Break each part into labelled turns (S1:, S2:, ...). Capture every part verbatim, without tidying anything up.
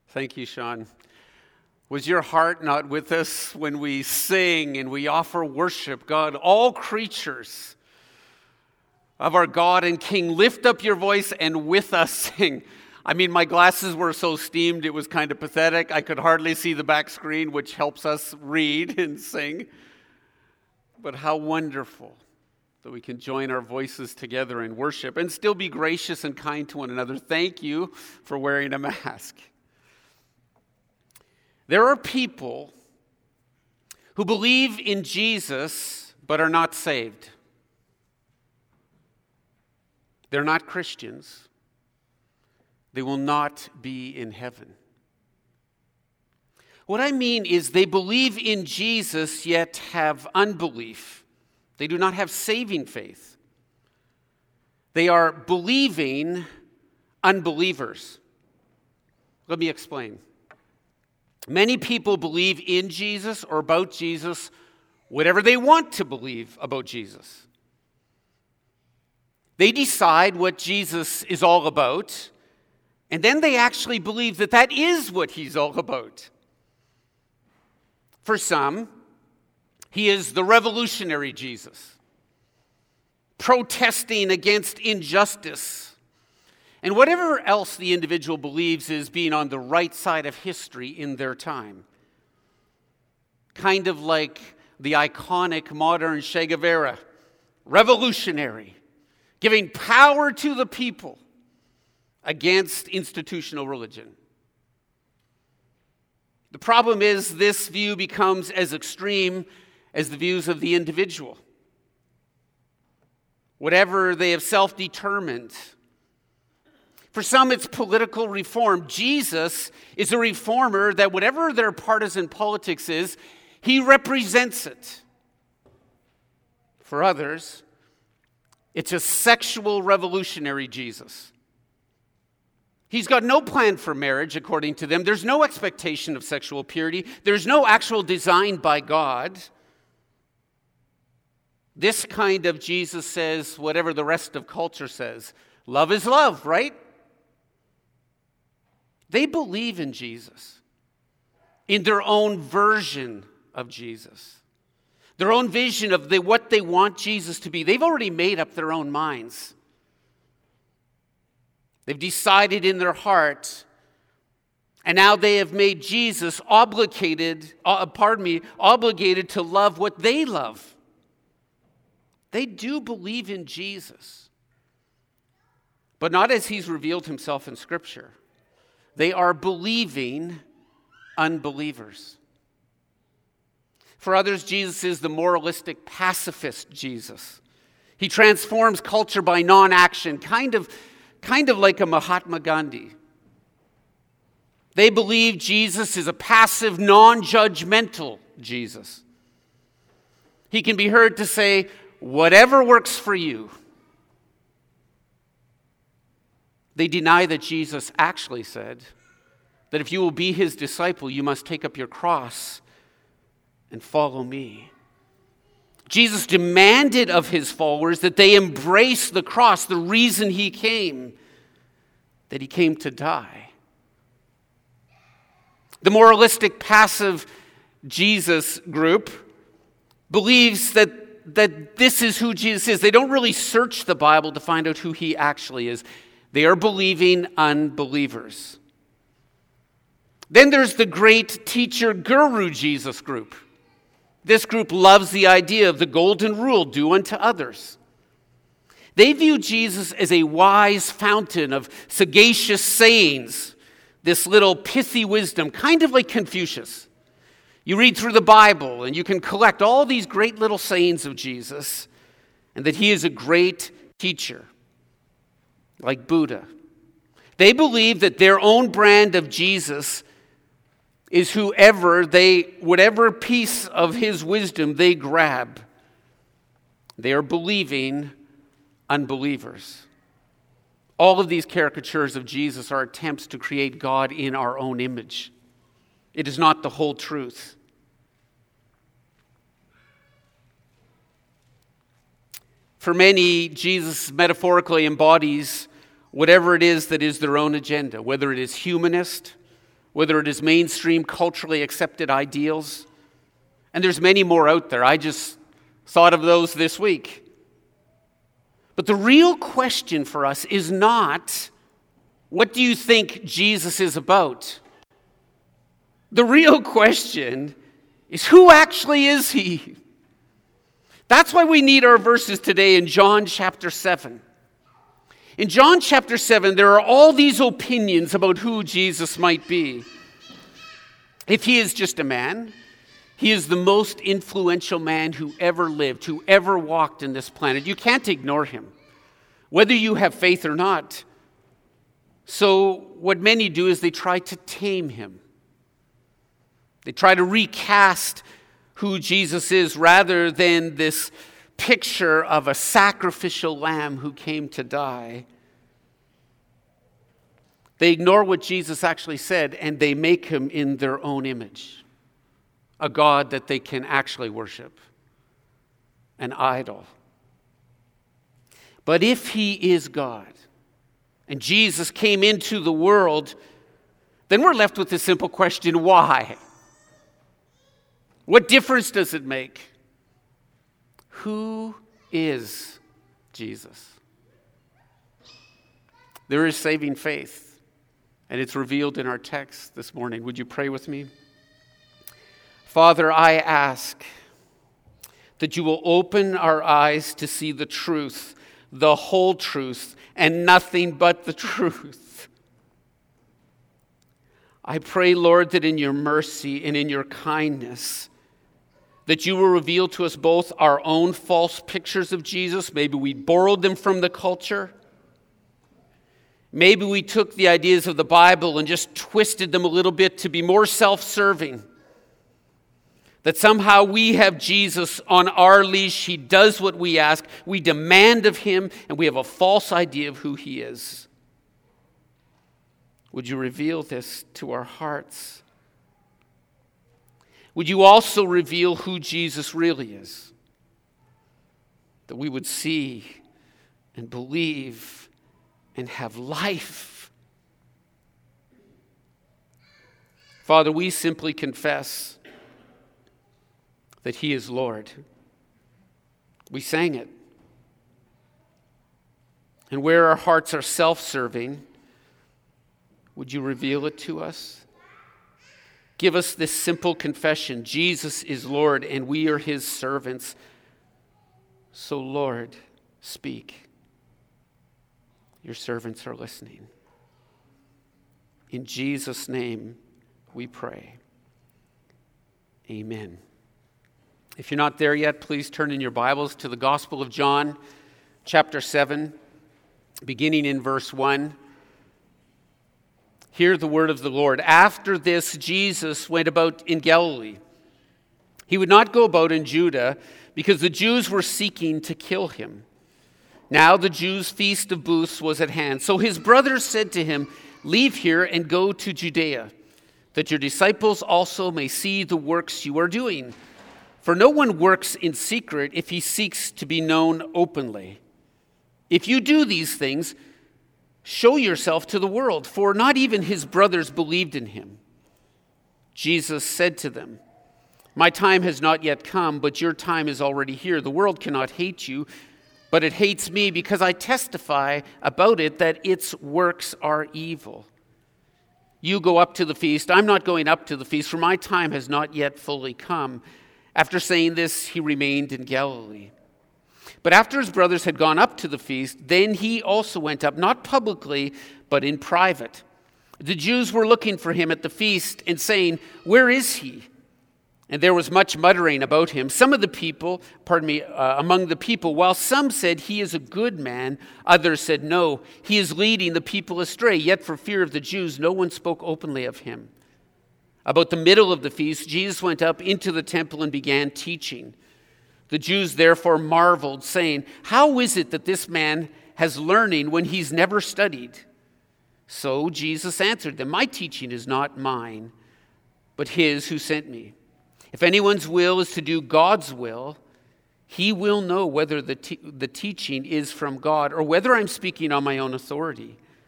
S1: Thank you, Sean. Was your heart not with us when we sing and we offer worship? God, all creatures of our God and King, lift up your voice and with us sing. I mean, my glasses were so steamed, it was kind of pathetic. I could hardly see the back screen, which helps us read and sing. But how wonderful that we can join our voices together in worship and still be gracious and kind to one another. Thank you for wearing a mask. There are people who believe in Jesus but are not saved. They're not Christians. They will not be in heaven. What I mean is they believe in Jesus yet have unbelief. They do not have saving faith. They are believing unbelievers. Let me explain. Many people believe in Jesus or about Jesus whatever they want to believe about Jesus. They decide what Jesus is all about, and then they actually believe that that is what he's all about. For some, he is the revolutionary Jesus, protesting against injustice. And whatever else the individual believes is being on the right side of history in their time. Kind of like the iconic modern Che Guevara, revolutionary, giving power to the people against institutional religion. The problem is this view becomes as extreme as the views of the individual. Whatever they have self-determined. For some, it's political reform. Jesus is a reformer that whatever their partisan politics is, he represents it. For others, it's a sexual revolutionary Jesus. He's got no plan for marriage, according to them. There's no expectation of sexual purity. There's no actual design by God. This kind of Jesus says whatever the rest of culture says. Love is love, right? They believe in Jesus, in their own version of Jesus, their own vision of the, what they want Jesus to be. They've already made up their own minds. They've decided in their heart, and now they have made Jesus obligated, uh, pardon me, obligated to love what they love. They do believe in Jesus, but not as he's revealed himself in Scripture. They are believing unbelievers. For others, Jesus is the moralistic pacifist Jesus. He transforms culture by non-action, kind of, kind of like a Mahatma Gandhi. They believe Jesus is a passive, non-judgmental Jesus. He can be heard to say, whatever works for you. They deny that Jesus actually said that if you will be his disciple, you must take up your cross and follow me. Jesus demanded of his followers that they embrace the cross, the reason he came, that he came to die. The moralistic, passive Jesus group believes that, that this is who Jesus is. They don't really search the Bible to find out who he actually is. They are believing unbelievers. Then there's the great teacher guru Jesus group. This group loves the idea of the golden rule, do unto others. They view Jesus as a wise fountain of sagacious sayings, this little pithy wisdom, kind of like Confucius. You read through the Bible and you can collect all these great little sayings of Jesus, and that he is a great teacher. Like Buddha. They believe that their own brand of Jesus is whoever they, whatever piece of his wisdom they grab. They are believing unbelievers. All of these caricatures of Jesus are attempts to create God in our own image. It is not the whole truth. For many, Jesus metaphorically embodies whatever it is that is their own agenda, whether it is humanist whether it is mainstream culturally accepted ideals. And there's many more out there. I just thought of those this week. But the real question for us is not, what do you think Jesus is about? The real question is, who actually is he? That's why we need our verses today in John chapter seven. In John chapter seven, there are all these opinions about who Jesus might be. If he is just a man, he is the most influential man who ever lived, who ever walked in this planet. You can't ignore him, whether you have faith or not. So what many do is they try to tame him. They try to recast who Jesus is rather than this picture of a sacrificial lamb who came to die. They ignore what Jesus actually said, and they make him in their own image, a God that they can actually worship, an idol. But if he is God, and Jesus came into the world, then we're left with the simple question, why? What difference does it make? Who is Jesus? There is saving faith, and it's revealed in our text this morning. Would you pray with me? Father, I ask that you will open our eyes to see the truth, the whole truth, and nothing but the truth. I pray, Lord, that in your mercy and in your kindness, that you will reveal to us both our own false pictures of Jesus. Maybe we borrowed them from the culture. Maybe we took the ideas of the Bible and just twisted them a little bit to be more self-serving. That somehow we have Jesus on our leash. He does what we ask. We demand of him, and we have a false idea of who he is. Would you reveal this to our hearts? Would you also reveal who Jesus really is? That we would see and believe and have life. Father, we simply confess that he is Lord. We sang it. And where our hearts are self-serving, would you reveal it to us? Give us this simple confession. Jesus is Lord, and we are his servants. So, Lord, speak. Your servants are listening. In Jesus' name we pray. Amen. If you're not there yet, please turn in your Bibles to the Gospel of John, chapter seven, beginning in verse one. Hear the word of the Lord. After this, Jesus went about in Galilee. He would not go about in Judah because the Jews were seeking to kill him. Now the Jews' feast of booths was at hand. So his brothers said to him, "Leave here and go to Judea, that your disciples also may see the works you are doing. For no one works in secret if he seeks to be known openly. If you do these things, show yourself to the world, for not even his brothers believed in him." Jesus said to them, "My time has not yet come, but your time is already here. The world cannot hate you, but it hates me because I testify about it that its works are evil. You go up to the feast. I'm not going up to the feast, for my time has not yet fully come." After saying this, he remained in Galilee. But after his brothers had gone up to the feast, then he also went up, not publicly, but in private. The Jews were looking for him at the feast and saying, "Where is he?" And there was much muttering about him. Some of the people, pardon me, uh, among the people, while some said he is a good man, others said, "No, he is leading the people astray." Yet for fear of the Jews, no one spoke openly of him. About the middle of the feast, Jesus went up into the temple and began teaching. The Jews therefore marveled, saying, "How is it that this man has learning when he's never studied?" So Jesus answered them, "My teaching is not mine, but his who sent me. If anyone's will is to do God's will, he will know whether the, te- the teaching is from God or whether I'm speaking on my own authority.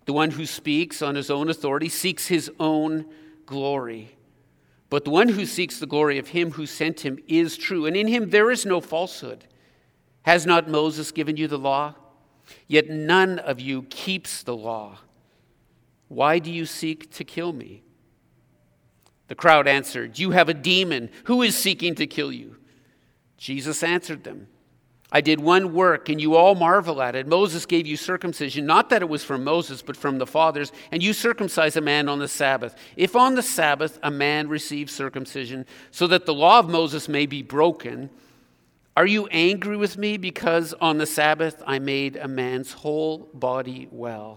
S1: The one who speaks on his own authority seeks his own glory. But the one who seeks the glory of him who sent him is true, and in him there is no falsehood. Has not Moses given you the law? Yet none of you keeps the law. Why do you seek to kill me?" The crowd answered, "You have a demon. Who is seeking to kill you?" Jesus answered them, "I did one work, and you all marvel at it. Moses gave you circumcision, not that it was from Moses, but from the fathers, and you circumcise a man on the Sabbath. If on the Sabbath a man receives circumcision, so that the law of Moses may be broken, are you angry with me because on the Sabbath I made a man's whole body well?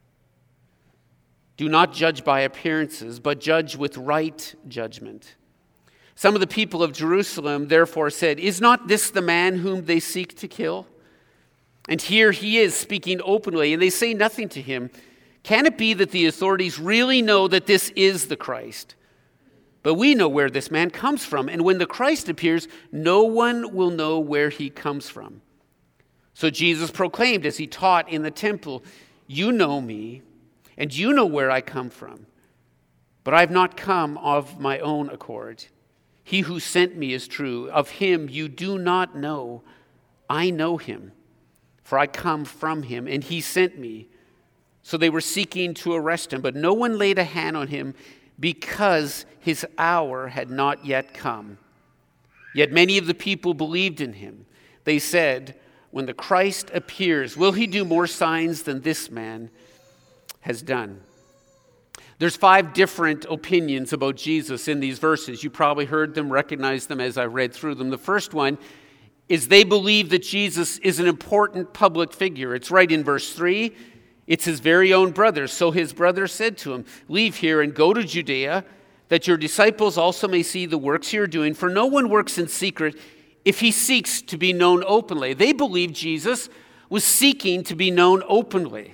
S1: Do not judge by appearances, but judge with right judgment." Some of the people of Jerusalem therefore said, "Is not this the man whom they seek to kill? And here he is speaking openly, and they say nothing to him. Can it be that the authorities really know that this is the Christ? But we know where this man comes from, and when the Christ appears, no one will know where he comes from." So Jesus proclaimed as he taught in the temple, "You know me, and you know where I come from. But I have not come of my own accord. He who sent me is true. Of him you do not know. I know him, for I come from him, and he sent me." So they were seeking to arrest him, but no one laid a hand on him because his hour had not yet come. Yet many of the people believed in him. They said, "When the Christ appears, will he do more signs than this man has done?" There's five different opinions about Jesus in these verses. You probably heard them, recognized them as I read through them. The first one is they believe that Jesus is an important public figure. It's right in verse three. It's his very own brothers. So his brothers said to him, "Leave here and go to Judea, that your disciples also may see the works you're doing. For no one works in secret if he seeks to be known openly." They believed Jesus was seeking to be known openly.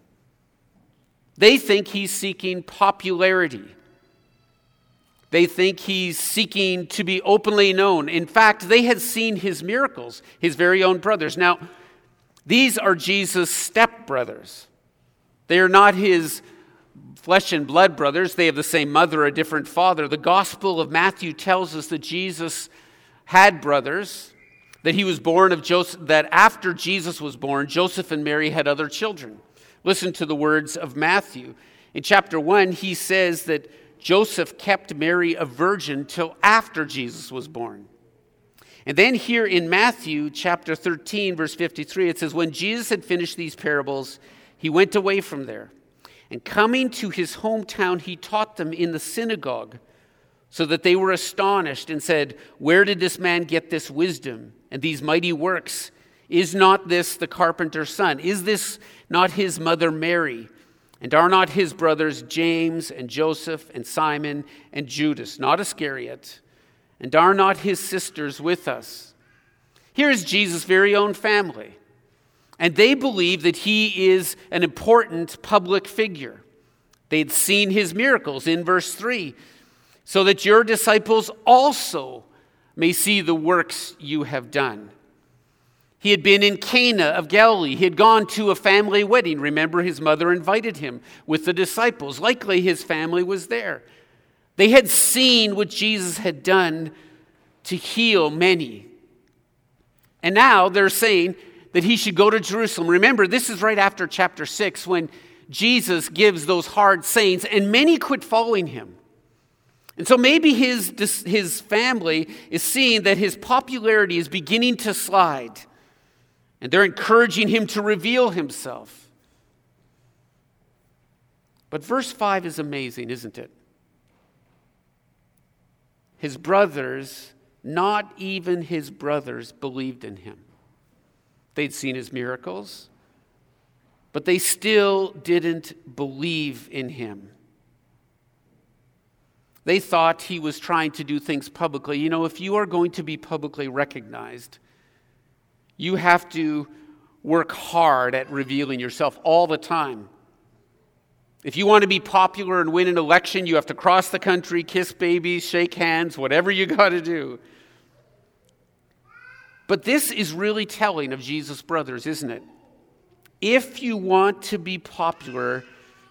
S1: They think he's seeking popularity. They think he's seeking to be openly known. In fact, they had seen his miracles, his very own brothers. Now, these are Jesus' stepbrothers. They are not his flesh and blood brothers. They have the same mother, a different father. The Gospel of Matthew tells us that Jesus had brothers, that he was born of Joseph, that after Jesus was born, Joseph and Mary had other children. Listen to the words of Matthew. In chapter one, he says that Joseph kept Mary a virgin till after Jesus was born. And then here in Matthew chapter thirteen, verse fifty-three, it says, "When Jesus had finished these parables, he went away from there. And coming to his hometown, he taught them in the synagogue, so that they were astonished and said, 'Where did this man get this wisdom and these mighty works? Is not this the carpenter's son? Is this not his mother Mary? And are not his brothers James and Joseph and Simon and Judas, not Iscariot? And are not his sisters with us?'" Here is Jesus' very own family. And they believe that he is an important public figure. They'd seen his miracles in verse three. "So that your disciples also may see the works you have done." He had been in Cana of Galilee. He had gone to a family wedding. Remember, his mother invited him with the disciples. Likely his family was there. They had seen what Jesus had done to heal many. And now they're saying that he should go to Jerusalem. Remember, this is right after chapter six when Jesus gives those hard sayings, and many quit following him. And so maybe his, his family is seeing that his popularity is beginning to slide. And they're encouraging him to reveal himself. But verse five is amazing, isn't it? His brothers, not even his brothers, believed in him. They'd seen his miracles, but they still didn't believe in him. They thought he was trying to do things publicly. You know, if you are going to be publicly recognized, you have to work hard at revealing yourself all the time. If you want to be popular and win an election, you have to cross the country, kiss babies, shake hands, whatever you got to do. But this is really telling of Jesus' brothers, isn't it? If you want to be popular,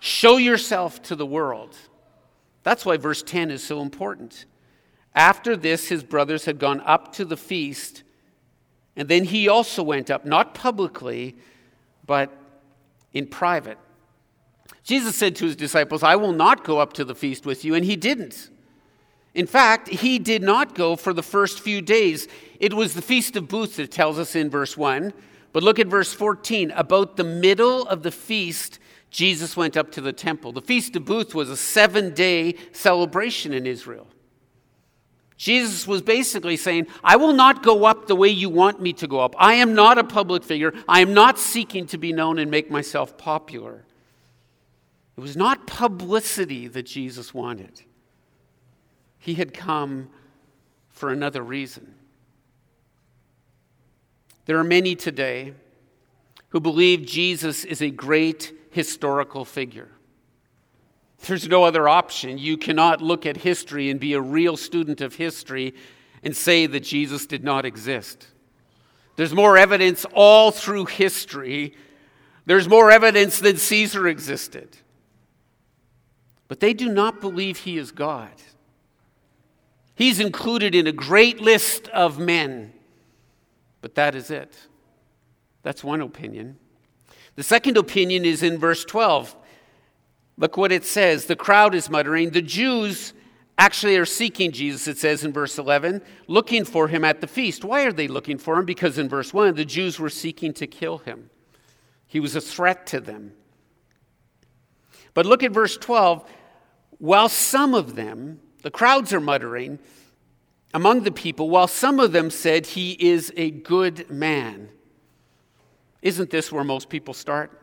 S1: Show yourself to the world. That's why verse ten is so important. After this, his brothers had gone up to the feast, and then he also went up, not publicly, but in private. Jesus said to his disciples, I will not go up to the feast with you, and he didn't. In fact, he did not go for the first few days. It was the Feast of Booths, it tells us in verse one. But look at verse fourteen. About the middle of the feast, Jesus went up to the temple. The Feast of Booths was a seven-day celebration in Israel. Jesus was basically saying, I will not go up the way you want me to go up. I am not a public figure. I am not seeking to be known and make myself popular. It was not publicity that Jesus wanted. He had come for another reason. There are many today who believe Jesus is a great historical figure. There's no other option. You cannot look at history and be a real student of history and say that Jesus did not exist. There's more evidence all through history. There's more evidence that Caesar existed. But they do not believe he is God. He's included in a great list of men. But that is it. That's one opinion. The second opinion is in verse twelve. Look what it says. The crowd is muttering. The Jews actually are seeking Jesus, it says in verse eleven, looking for him at the feast. Why are they looking for him? Because in verse one, the Jews were seeking to kill him. He was a threat to them. But look at verse twelve. While some of them, the crowds are muttering among the people, while some of them said he is a good man. Isn't this where most people start?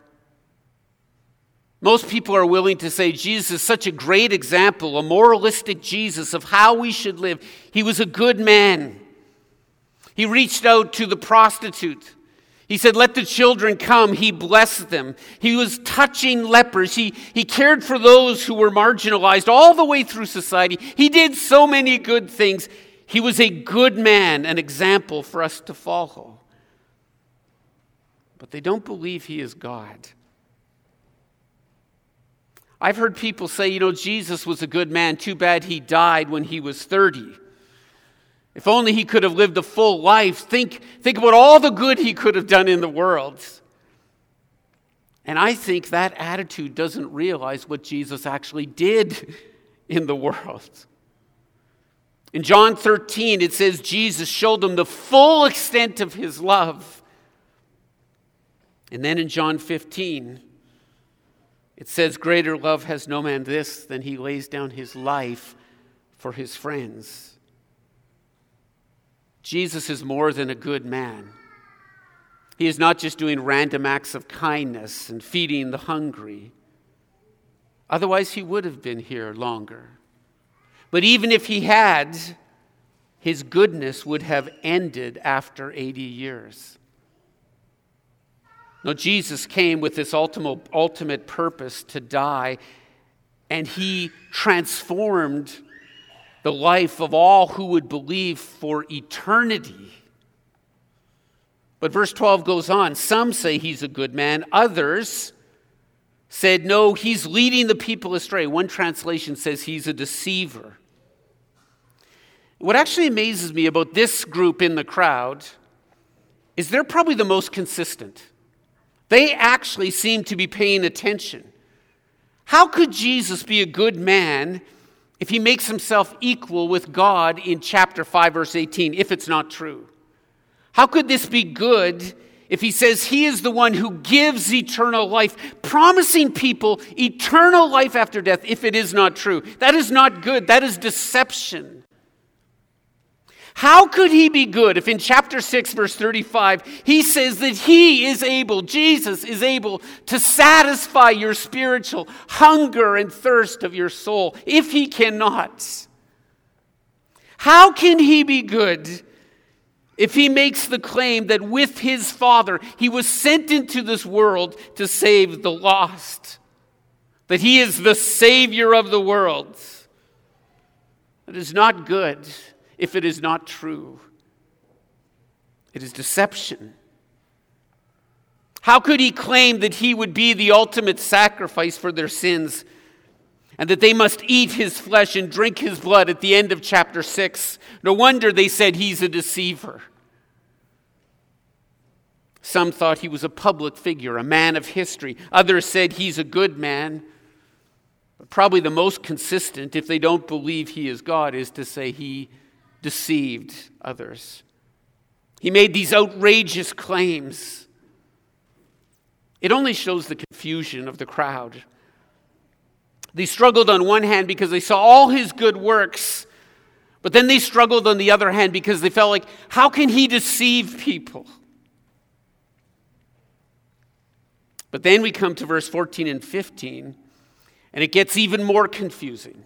S1: Most people are willing to say Jesus is such a great example, a moralistic Jesus of how we should live. He was a good man. He reached out to the prostitute. He said, let the children come. He blessed them. He was touching lepers. He, he cared for those who were marginalized all the way through society. He did so many good things. He was a good man, an example for us to follow. But they don't believe he is God. I've heard people say, you know, Jesus was a good man. Too bad he died when he was thirty. If only he could have lived a full life. Think, think about all the good he could have done in the world. And I think that attitude doesn't realize what Jesus actually did in the world. In John thirteen, it says Jesus showed them the full extent of his love. And then in John fifteen, it says, greater love has no man this than he lays down his life for his friends. Jesus is more than a good man. He is not just doing random acts of kindness and feeding the hungry. Otherwise, he would have been here longer. But even if he had, his goodness would have ended after eighty years. No, Jesus came with this ultimate, ultimate purpose to die, and he transformed the life of all who would believe for eternity. But verse twelve goes on. Some say he's a good man. Others said, no, he's leading the people astray. One translation says he's a deceiver. What actually amazes me about this group in the crowd is they're probably the most consistent. They actually seem to be paying attention. How could Jesus be a good man if he makes himself equal with God in chapter five, verse eighteen, if it's not true? How could this be good if he says he is the one who gives eternal life, promising people eternal life after death if it is not true? That is not good. That is deception. How could he be good if in chapter six, verse thirty-five, he says that he is able, Jesus is able to satisfy your spiritual hunger and thirst of your soul, if he cannot? How can he be good if he makes the claim that with his Father, he was sent into this world to save the lost, that he is the Savior of the world? That is not good. If it is not true, it is deception. How could he claim that he would be the ultimate sacrifice for their sins and that they must eat his flesh and drink his blood at the end of chapter six? No wonder they said he's a deceiver. Some thought he was a public figure, a man of history. Others said he's a good man. But probably the most consistent, if they don't believe he is God, is to say he deceived others. He made these outrageous claims. It only shows the confusion of the crowd. They struggled on one hand because they saw all his good works, but then they struggled on the other hand because they felt like, how can he deceive people? But then we come to verse fourteen and fifteen, and it gets even more confusing.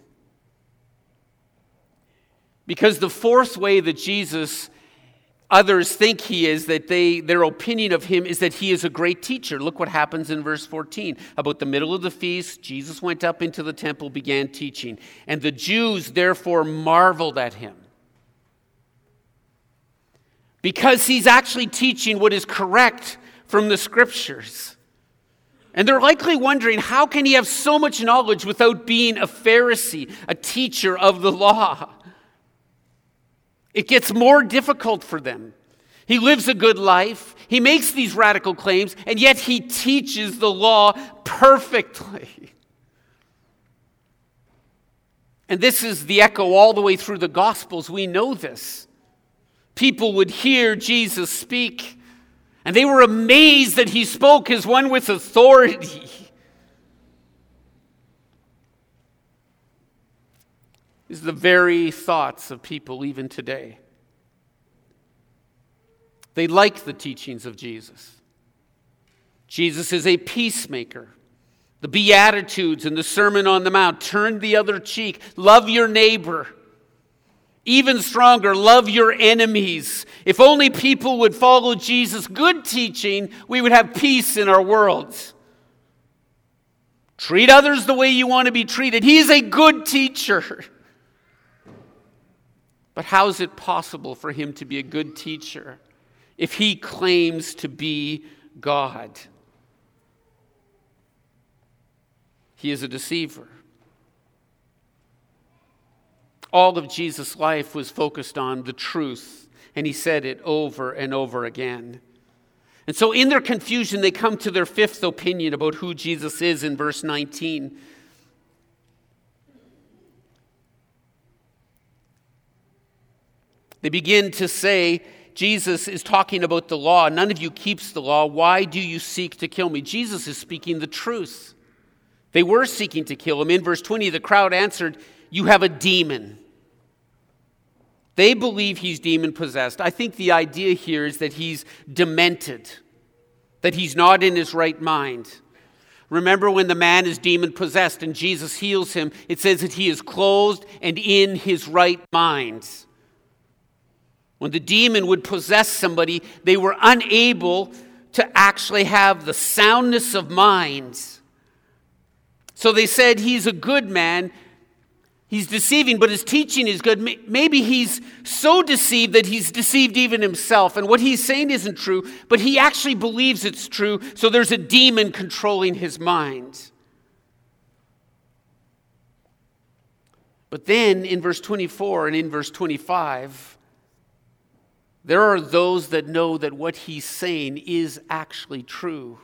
S1: Because the fourth way that Jesus, others think he is, that they their opinion of him is that he is a great teacher. Look what happens in verse fourteen. About the middle of the feast, Jesus went up into the temple, began teaching. And the Jews therefore marveled at him, because he's actually teaching what is correct from the scriptures. And they're likely wondering, how can he have so much knowledge without being a Pharisee, a teacher of the law? It gets more difficult for them. He lives a good life. He makes these radical claims, and yet he teaches the law perfectly. And this is the echo all the way through the Gospels. We know this. People would hear Jesus speak, and they were amazed that he spoke as one with authority. These are the very thoughts of people even today. They like the teachings of Jesus. Jesus is a peacemaker. The Beatitudes and the Sermon on the Mount, turn the other cheek, love your neighbor. Even stronger, love your enemies. If only people would follow Jesus' good teaching, we would have peace in our world. Treat others the way you want to be treated. He's a good teacher. But how is it possible for him to be a good teacher if he claims to be God? He is a deceiver. All of Jesus' life was focused on the truth, and he said it over and over again. And so in their confusion, they come to their fifth opinion about who Jesus is in verse nineteen. They begin to say, Jesus is talking about the law. None of you keeps the law. Why do you seek to kill me? Jesus is speaking the truth. They were seeking to kill him. In verse twenty, the crowd answered, you have a demon. They believe he's demon-possessed. I think the idea here is that he's demented, that he's not in his right mind. Remember when the man is demon-possessed and Jesus heals him, it says that he is clothed and in his right mind. When the demon would possess somebody, they were unable to actually have the soundness of mind. So they said he's a good man. He's deceiving, but his teaching is good. Maybe he's so deceived that he's deceived even himself. And what he's saying isn't true, but he actually believes it's true. So there's a demon controlling his mind. But then in verse twenty-four and in verse twenty-five, there are those that know that what he's saying is actually true.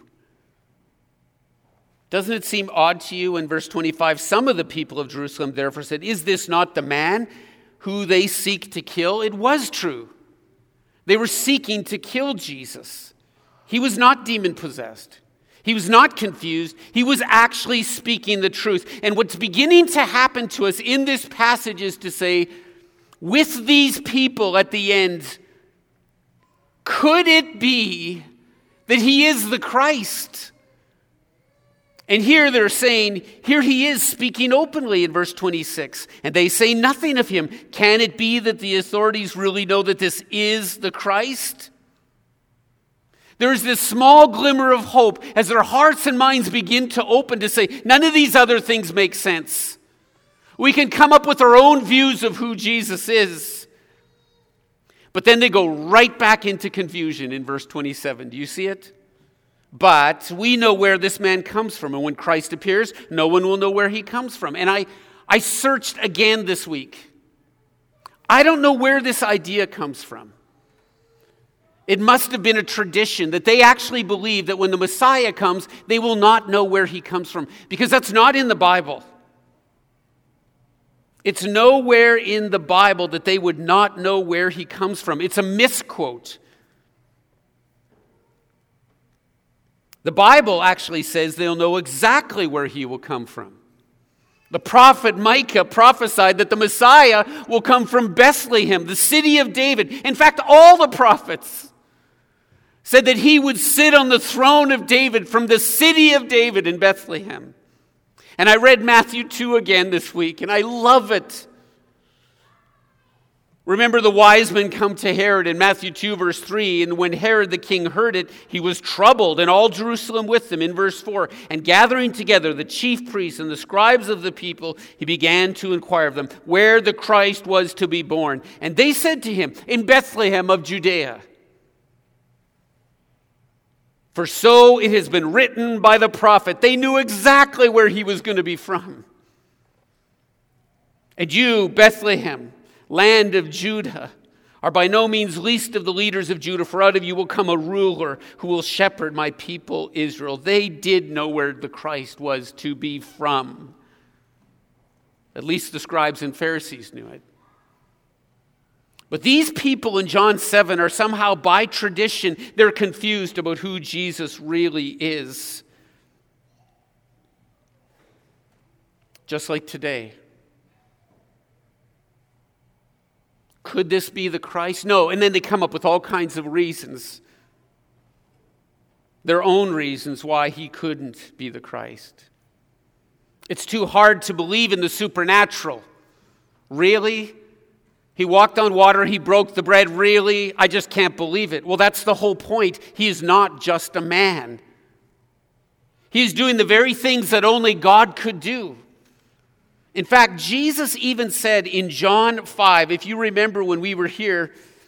S1: Doesn't it seem odd to you in verse twenty-five? Some of the people of Jerusalem therefore said, is this not the man who they seek to kill? It was true. They were seeking to kill Jesus. He was not demon-possessed. He was not confused. He was actually speaking the truth. And what's beginning to happen to us in this passage is to say, with these people at the end, could it be that he is the Christ? And here they're saying, here he is speaking openly in verse twenty-six. And they say nothing of him. Can it be that the authorities really know that this is the Christ? There's this small glimmer of hope as their hearts and minds begin to open to say, none of these other things make sense. We can come up with our own views of who Jesus is. But then they go right back into confusion in verse twenty-seven. Do you see it? But we know where this man comes from. And when Christ appears, no one will know where he comes from. And I, I searched again this week. I don't know where this idea comes from. It must have been a tradition that they actually believe that when the Messiah comes, they will not know where he comes from. Because that's not in the Bible. It's nowhere in the Bible that they would not know where he comes from. It's a misquote. The Bible actually says they'll know exactly where he will come from. The prophet Micah prophesied that the Messiah will come from Bethlehem, the city of David. In fact, all the prophets said that he would sit on the throne of David from the city of David in Bethlehem. And I read Matthew two again this week, and I love it. Remember, the wise men come to Herod in Matthew two, verse three, and when Herod the king heard it, he was troubled, and all Jerusalem with him, in verse four. And gathering together the chief priests and the scribes of the people, he began to inquire of them where the Christ was to be born. And they said to him, in Bethlehem of Judea. For so it has been written by the prophet. They knew exactly where he was going to be from. And you, Bethlehem, land of Judah, are by no means least of the leaders of Judah, for out of you will come a ruler who will shepherd my people Israel. They did know where the Christ was to be from. At least the scribes and Pharisees knew it. But these people in John seven are somehow, by tradition, they're confused about who Jesus really is. Just like today. Could this be the Christ? No. And then they come up with all kinds of reasons. Their own reasons why he couldn't be the Christ. It's too hard to believe in the supernatural. Really? He walked on water, he broke the bread. Really? I just can't believe it. Well, that's the whole point. He is not just a man. He's doing the very things that only God could do. In fact, Jesus even said in John five, if you remember when we were here,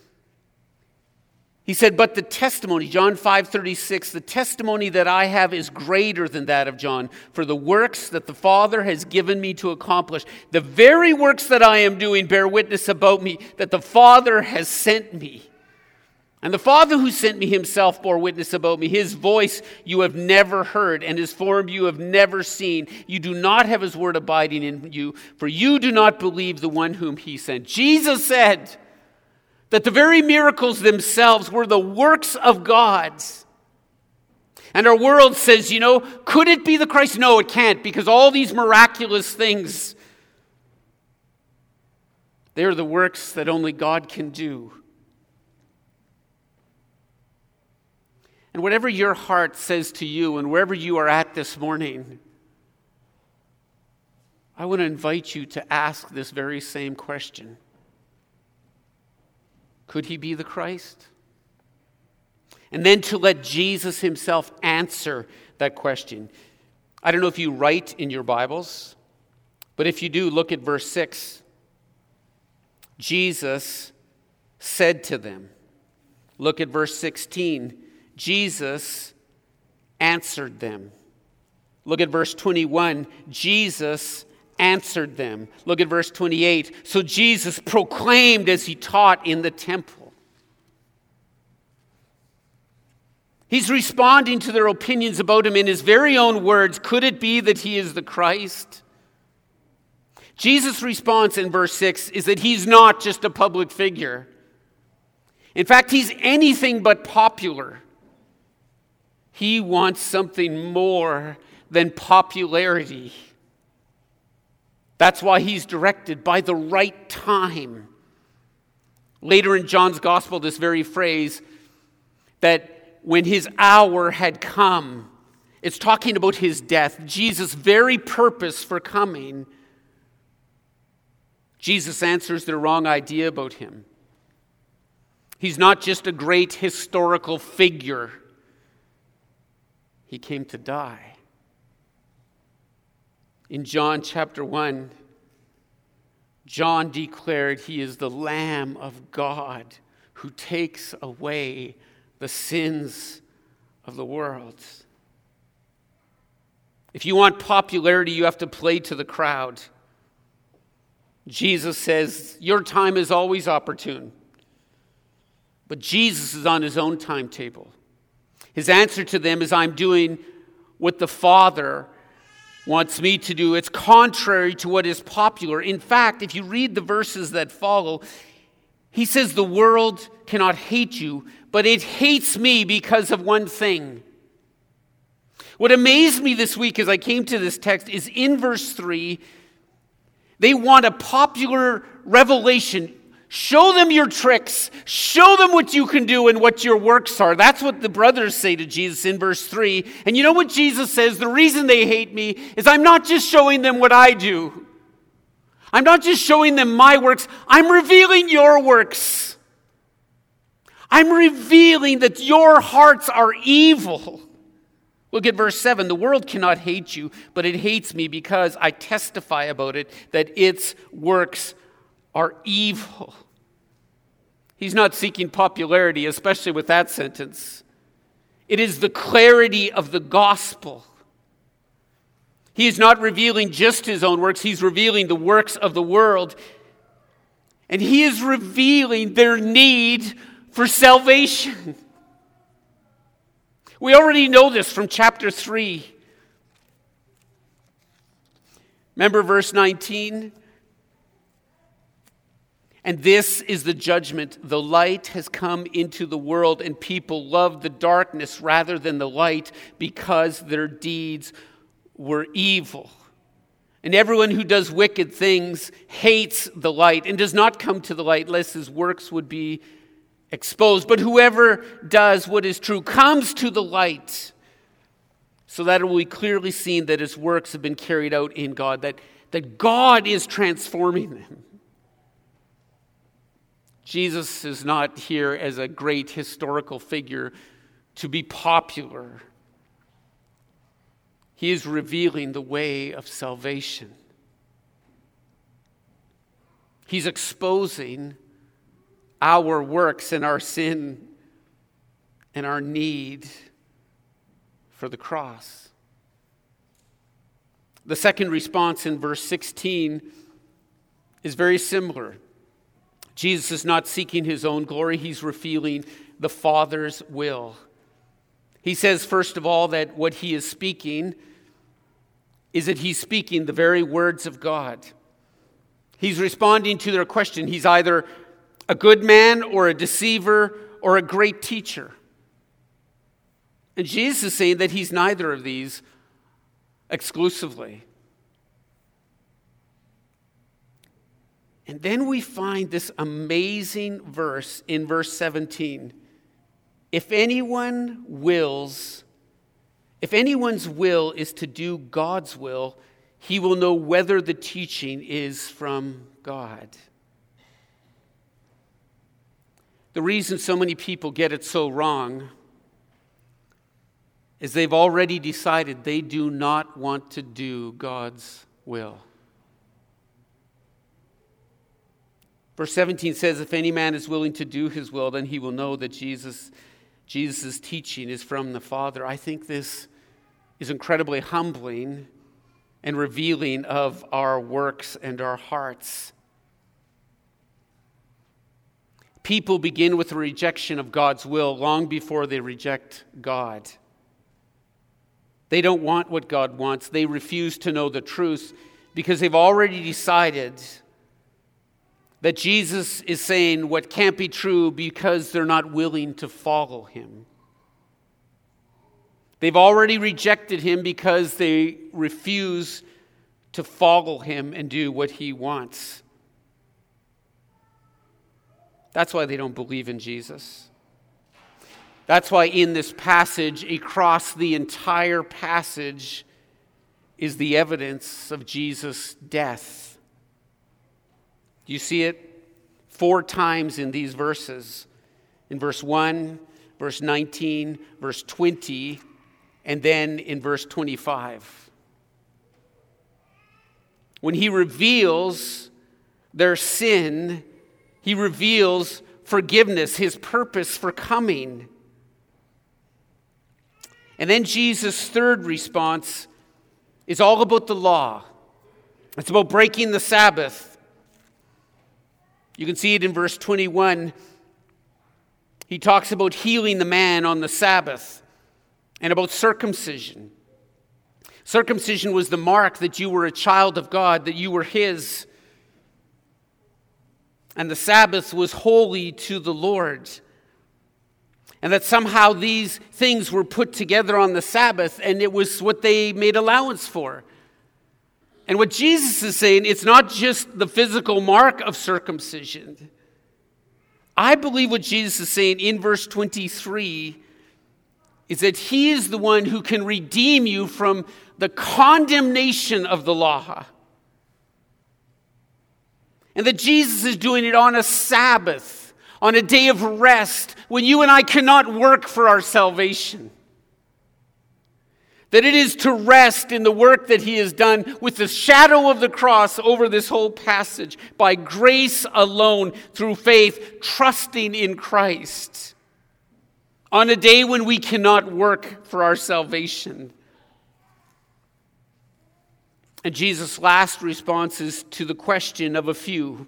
S1: he said, but the testimony, John five thirty-six, the testimony that I have is greater than that of John, for the works that the Father has given me to accomplish, the very works that I am doing bear witness about me, that the Father has sent me. And the Father who sent me himself bore witness about me. His voice you have never heard, and his form you have never seen. You do not have his word abiding in you, for you do not believe the one whom he sent. Jesus said that the very miracles themselves were the works of God. And our world says, you know, could it be the Christ? No, it can't, because all these miraculous things, they're the works that only God can do. And whatever your heart says to you, and wherever you are at this morning, I want to invite you to ask this very same question. Could he be the Christ? And then to let Jesus himself answer that question. I don't know if you write in your Bibles, but if you do, look at verse six. Jesus said to them. Look at verse sixteen. Jesus answered them. Look at verse twenty-one. Jesus answered them. Look at verse twenty-eight. So Jesus proclaimed as he taught in the temple. He's responding to their opinions about him in his very own words. Could it be that he is the Christ? Jesus' response in verse six is that he's not just a public figure. In fact, he's anything but popular. He wants something more than popularity. That's why he's directed by the right time. Later in John's gospel, this very phrase, that when his hour had come, it's talking about his death. Jesus' very purpose for coming. Jesus answers their wrong idea about him. He's not just a great historical figure. He came to die. In John chapter one, John declared he is the Lamb of God who takes away the sins of the world. If you want popularity, you have to play to the crowd. Jesus says, your time is always opportune. But Jesus is on his own timetable. His answer to them is, I'm doing what the Father wants me to do. It's contrary to what is popular. In fact, if you read the verses that follow, he says the world cannot hate you, but it hates me because of one thing. What amazed me this week as I came to this text is in verse three, they want a popular revelation. Show them your tricks. Show them what you can do and what your works are. That's what the brothers say to Jesus in verse three. And you know what Jesus says? The reason they hate me is I'm not just showing them what I do. I'm not just showing them my works. I'm revealing your works. I'm revealing that your hearts are evil. Look at verse seven. The world cannot hate you, but it hates me because I testify about it that its works are evil. He's not seeking popularity, especially with that sentence. It is the clarity of the gospel. He is not revealing just his own works. He's revealing the works of the world. And he is revealing their need for salvation. We already know this from chapter three. Remember verse nineteen? And this is the judgment. The light has come into the world, and people love the darkness rather than the light because their deeds were evil. And everyone who does wicked things hates the light and does not come to the light lest his works would be exposed. But whoever does what is true comes to the light so that it will be clearly seen that his works have been carried out in God, that, that God is transforming them. Jesus is not here as a great historical figure to be popular. He is revealing the way of salvation. He's exposing our works and our sin and our need for the cross. The second response in verse sixteen is very similar. Jesus is not seeking his own glory. He's revealing the Father's will. He says, first of all, that what he is speaking is that he's speaking the very words of God. He's responding to their question. He's either a good man or a deceiver or a great teacher. And Jesus is saying that he's neither of these exclusively. And then we find this amazing verse in verse seventeen. If anyone wills, if anyone's will is to do God's will, he will know whether the teaching is from God. The reason so many people get it so wrong is they've already decided they do not want to do God's will. Verse seventeen says, if any man is willing to do his will, then he will know that Jesus, Jesus' teaching is from the Father. I think this is incredibly humbling and revealing of our works and our hearts. People begin with a rejection of God's will long before they reject God. They don't want what God wants. They refuse to know the truth because they've already decided that Jesus is saying what can't be true because they're not willing to follow him. They've already rejected him because they refuse to follow him and do what he wants. That's why they don't believe in Jesus. That's why in this passage, across the entire passage, is the evidence of Jesus' death. Do you see it? Four times in these verses. In verse one, verse nineteen, verse twenty, and then in verse twenty-five. When he reveals their sin, he reveals forgiveness, his purpose for coming. And then Jesus' third response is all about the law. It's about breaking the Sabbath. You can see it in verse twenty-one. He talks about healing the man on the Sabbath and about circumcision. Circumcision was the mark that you were a child of God, that you were His. And the Sabbath was holy to the Lord. And that somehow these things were put together on the Sabbath, and it was what they made allowance for. And what Jesus is saying, it's not just the physical mark of circumcision. I believe what Jesus is saying in verse twenty-three is that He is the one who can redeem you from the condemnation of the law. And that Jesus is doing it on a Sabbath, on a day of rest, when you and I cannot work for our salvation. That it is to rest in the work that He has done with the shadow of the cross over this whole passage, by grace alone, through faith, trusting in Christ. On a day when we cannot work for our salvation. And Jesus' last response is to the question of a few.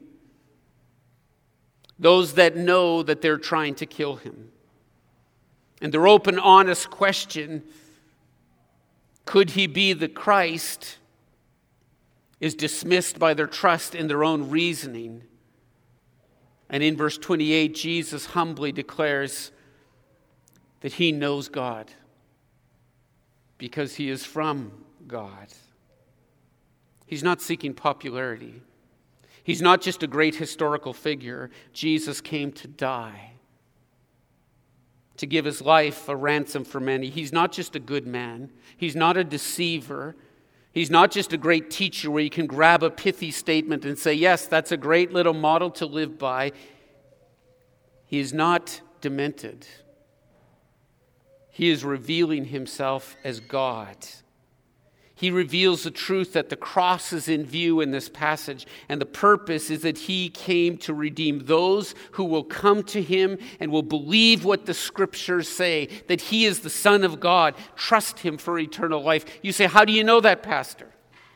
S1: Those that know that they're trying to kill Him. And their open, honest question, could He be the Christ, is dismissed by their trust in their own reasoning. And in verse twenty-eight, Jesus humbly declares that He knows God because He is from God. He's not seeking popularity. He's not just a great historical figure. Jesus came to die, to give His life a ransom for many. He's not just a good man. He's not a deceiver. He's not just a great teacher where you can grab a pithy statement and say, yes, that's a great little model to live by. He is not demented. He is revealing Himself as God. He reveals the truth that the cross is in view in this passage. And the purpose is that He came to redeem those who will come to Him and will believe what the Scriptures say, that He is the Son of God. Trust Him for eternal life. You say, how do you know that, Pastor?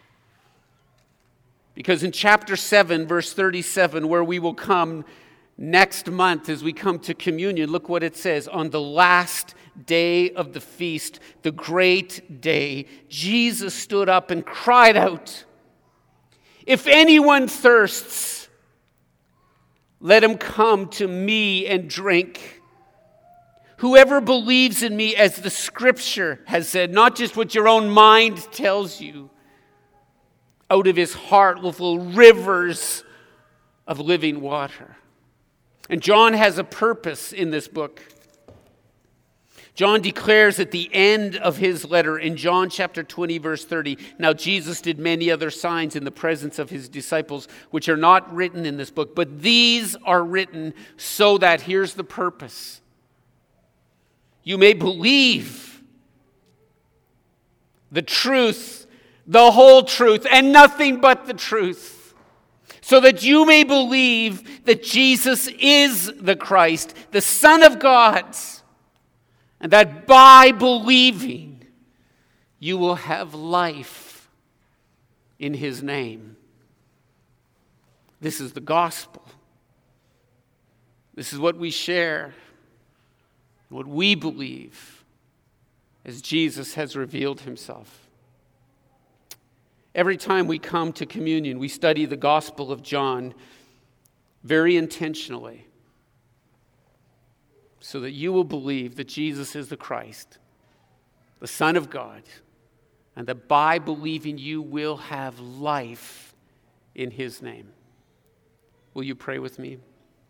S1: Because in chapter seven, verse thirty-seven, where we will come next month as we come to communion, look what it says. On the last day of the feast, the great day, Jesus stood up and cried out, "If anyone thirsts, let him come to me and drink. Whoever believes in me, as the Scripture has said," not just what your own mind tells you, "out of his heart will flow rivers of living water." And John has a purpose in this book. John declares at the end of his letter in John chapter twenty, verse thirty, "Now Jesus did many other signs in the presence of His disciples, which are not written in this book, but these are written so that," here's the purpose, "you may believe the truth, the whole truth, and nothing but the truth. So that you may believe that Jesus is the Christ, the Son of God, and that by believing you will have life in His name." This is the gospel. This is what we share, what we believe as Jesus has revealed Himself. Every time we come to communion, we study the Gospel of John very intentionally so that you will believe that Jesus is the Christ, the Son of God, and that by believing you will have life in His name. Will you pray with me?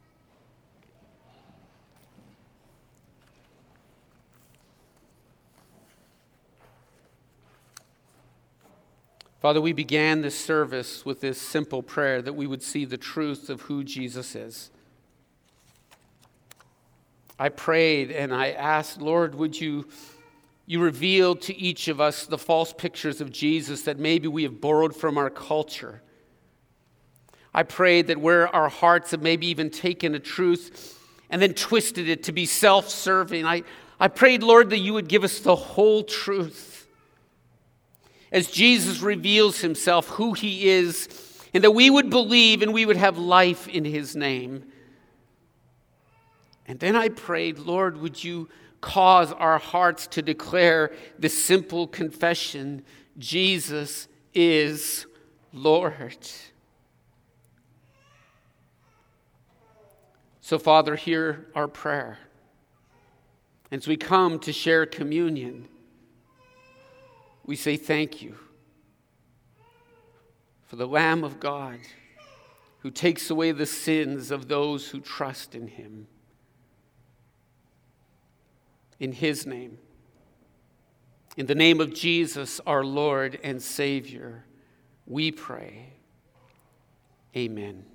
S1: Father, we began this service with this simple prayer that we would see the truth of who Jesus is. I prayed and I asked, Lord, would you, you reveal to each of us the false pictures of Jesus that maybe we have borrowed from our culture. I prayed that where our hearts have maybe even taken a truth and then twisted it to be self-serving, I, I prayed, Lord, that you would give us the whole truth as Jesus reveals himself, who he is, and that we would believe and we would have life in his name. And then I prayed, Lord, would you cause our hearts to declare this simple confession: Jesus is Lord. So, Father, hear our prayer. As we come to share communion, we say thank you for the Lamb of God who takes away the sins of those who trust in him. In his name, in the name of Jesus, our Lord and Savior, we pray. Amen.